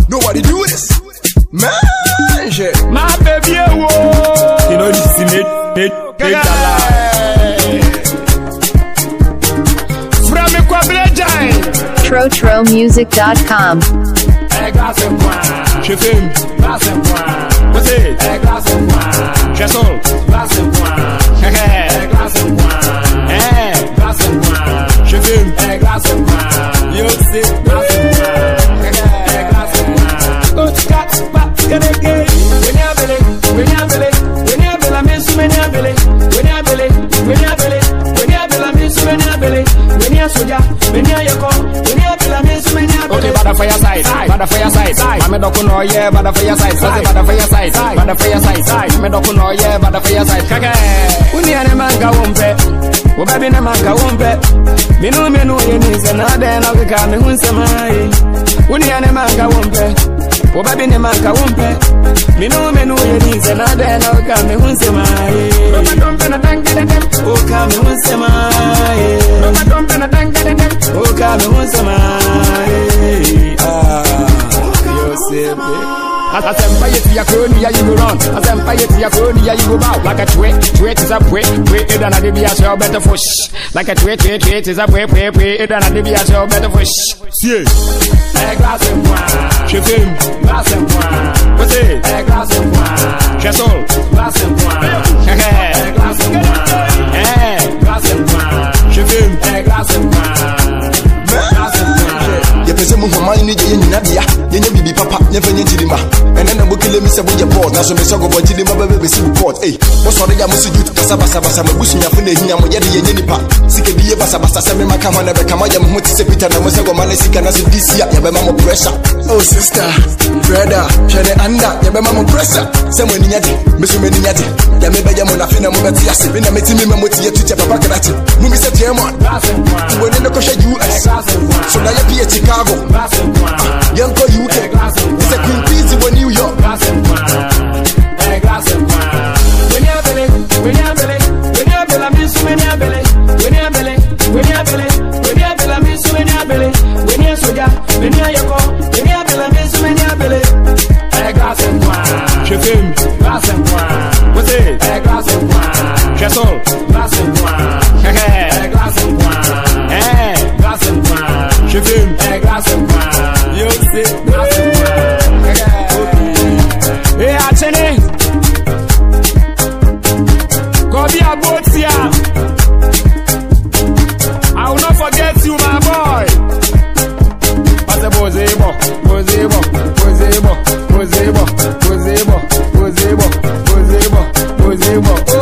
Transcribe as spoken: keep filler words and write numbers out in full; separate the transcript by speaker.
Speaker 1: Nobody do this. Man, shit.
Speaker 2: My baby, whoa. You know this is it. It, it, From a quadrant.
Speaker 3: Tro Tro Music dot com.
Speaker 2: A glass of wine. Je fume. Glass of wine. What's it? A glass of wine. Je sol. Glass of wine. A glass of wine. Eh. Glass of wine. Je fume. A glass of wine. You see. Glass of wine. A glass of wine. Go to cat. Back to the gate. When you're belly. When you're belly. When you're belly. I miss when you're belly. When you're belly. When you're belly. When you're belly. I miss when you're belly. When you're soldier. When you're your call. When you're belly. I miss when you're belly. Okay, bada for your side. Bada for your side. Mame doku no yeah, bada for your side. Bada for your side. Bada for your side. Mame doku no yeah, bada for your side. Kaka. Uni ane manga wumpe. Wo baby na manga wumpe. Minu menu yeni se na de na kaka me hunse mai. Uni ane manga wumpe. Wo baby ne manga wumpe. Minu menu yeni se na de na kaka me hunse mai. Mama dompe na tanga de dem. O ka me hunse mai. Mama dompe na tanga de dem. O ka me hunse mai. Ah. As I send fire to your crony, you go run. As I fire to your crony, you go bow. Like a twit, twit is a pray, pray, it and a be a show better fish. Like a twit, twit, twit is a pray, pray, pray, it and a be a show better fish. See, a glass of wine. Je fume, glass of wine. What's it? A glass of wine. Je sol, glass of wine. A glass of wine. Eh, glass of wine. Je fume, a glass of wine. Glass of wine.
Speaker 1: You pese mu mama ni je nyina bia. Yenye bibi papa, never nye chilima. And then I book me say we board. Now so me so go but chilima baby see report. Hey, what's all the yamusi youth kasa basa basa me busu nya fune hinya mo yede yenye nipa. Sike biye basa basa se me maka ma na be kama ya mo ti se Peter na mo se go ma na sika na so this year ya be ma mo pressure. Oh sister, brother, share anda ya be ma mo pressure. Se mo ni nyade, me so me ni nyade. Ya me be ya mo na fina mo be ti ase. Me na me ti me mo ti ye tu che papa krati. Mu mi se tie mo. Wo ne no ko she U S. So na ya P H Chicago. Young go U K. It's a Queen Peasy for New York.
Speaker 2: Glass of wine, a glass of wine. When you're belly, when you're belly, when you're belly, I miss when you're belly. When you're belly, when you're belly, when you're belly, I miss when you're belly. When you're soldier, when you're your call, when you're belly, I miss when you're belly. A glass of wine. Je fume, glass of wine. What's it? A glass of wine. Je sol, glass of wine. A glass of wine. Eh, glass of wine. Je fume, a glass of wine. You see, glass of wine. Hey, Achene, go be a boat here. I will not forget you, my boy. What's the Bozebo, Bozebo, Bozebo, Bozebo, Bozebo, Bozebo, Bozebo, Bozebo.